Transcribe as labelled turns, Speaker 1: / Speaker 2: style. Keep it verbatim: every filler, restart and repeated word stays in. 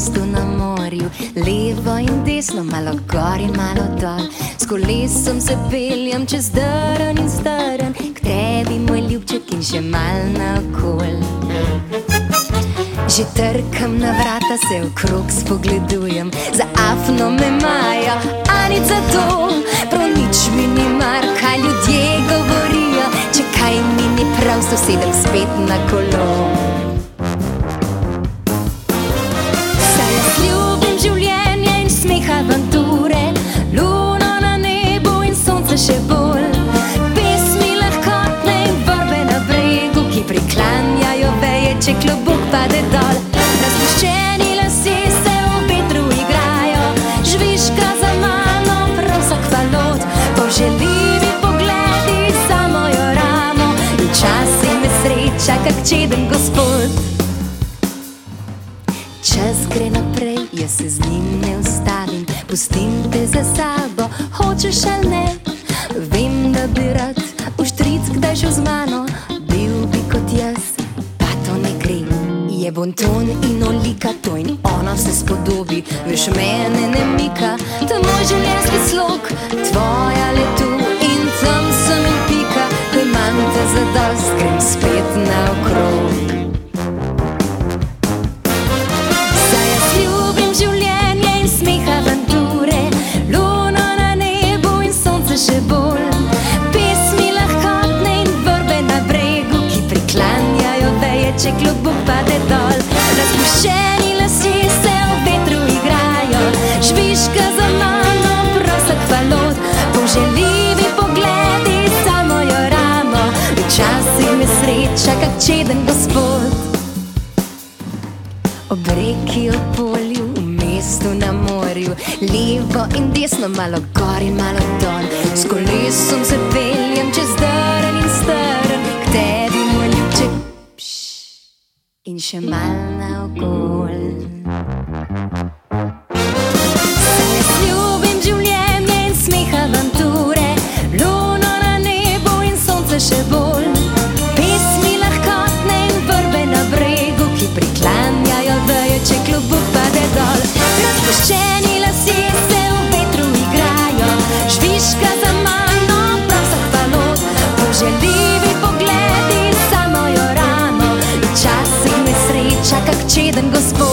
Speaker 1: mestu na morju, levo in desno, malo gor in malo dol. S kolesom se peljem čez drn in strn, k tebi, moj ljubček, in še mal naokol. Že trkam na vrata, se okrog spogledujem, za afno me maja, a nič za to, prav nič mi ni mar, kaj ljudje govorijo, če kaj mi ni prav, sto sedem spet na kolo. Saj jaz ljubim življenje in smeh avanture, luno na nebu in sonce še bolj, pesmi lahkotne in vrbe na bregu, ki priklanjajo veje, če klobuk pade dol. Razpuščeni lasje se v vetru igrajo, žvižga za mano prav vsak falot, poželjivi pogledi za mojo ramo, in včasih me sreča kak čeden gospod. Čas gre naprej, jaz se z njim ne ustavim, pustim te za sabo, hočeš ali ne. Vem, da bi rad vštric kdaj šel z mano, bil bi kot jaz, pa to ne gre. Je bonton in olika, to in ona se spodobi, veš, mene ne mika, to je moj življenjski slog, tvoja le tu in tam sem in pika, ko imam te zadost, grem spet naokrog. Saj jaz ljubim življenje in smeh avanture, luno na nebu in sonce še bolj, pesmi lahkotne in vrbe na bregu, ki priklanjajo veje, če klobuk pade dol. Razpuščeni lasje se v vetru igrajo, žvižga za mano prav vsak falot, poželjivi pogledi za mojo ramo, včasih me sreča kak čeden gospod. Ob reki, ob polju, v mestu na morju, levo in desno, malo gor in malo dol. S kolesom se peljem čez drn in strn, k tebi, moj ljubček, in še mal naokol. Saj jaz ljubim življenje in smeh avanture, luno na nebu in sonce še bolj, pesmi lahkotne in vrbe na bregu, ki priklanjajo veje, če klobuk pade dol. Razpuščeni lasje se v vetru igrajo, žvižga za mano prav vsak falot, poželjivi pogledi za mojo ramo, včasih me sreča kak čeden gospod.